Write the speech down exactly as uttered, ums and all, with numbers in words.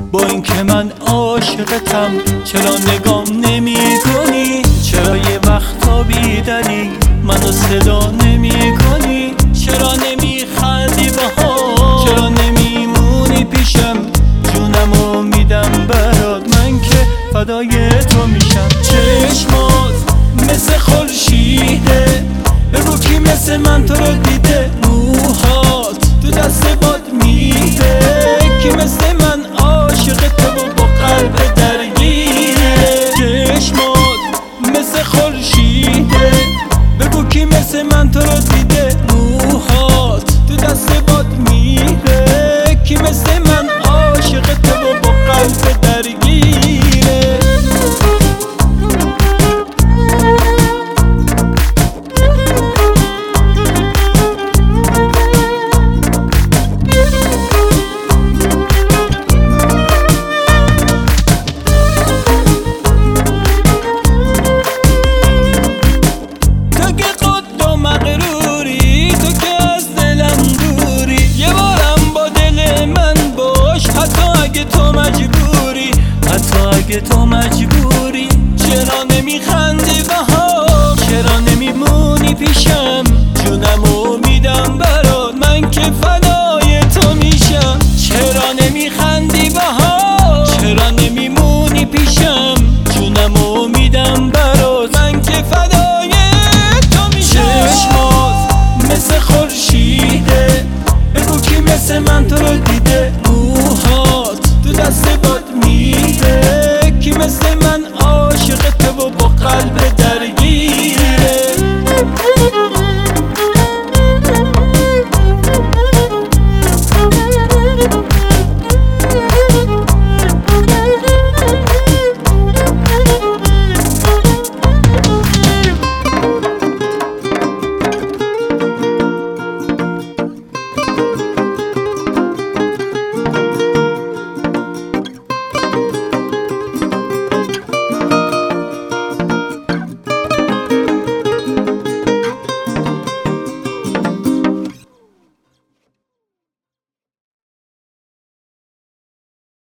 با اینکه من عاشقتم چرا نگام نمی کنی؟ چرا یه وقتا بیداری منو صدا نمی کنی؟ چرا نمی خندی باها؟ چرا نمیمونی پیشم؟ جونمو میدم برات، من که فدای تو میشم. چشمات مثل خورشیده، بگو کی مثل من تو رو دیده؟ موهات تو دست باد میده، کی مثل من عاشق تو و با قلب درگیره؟ چشمات مثل خورشیده، بگو کی مثل من تو رو دیده؟ موهات تو دست باد میره، کی مثل من عاشق تو و با قلب درگیره؟ اگه تو مجبوری چرا نمیخندی بها؟ چرا نمیمونی پیشم؟ جونمو میدم برات، من که فدای تو میشم. چرا نمیخندی بها؟ چرا نمیمونی پیشم؟ جونمو میدم برات، من که فدای تو میشم. چشمات مثل خورشیده، بگو کی مثل من تو رو دیده؟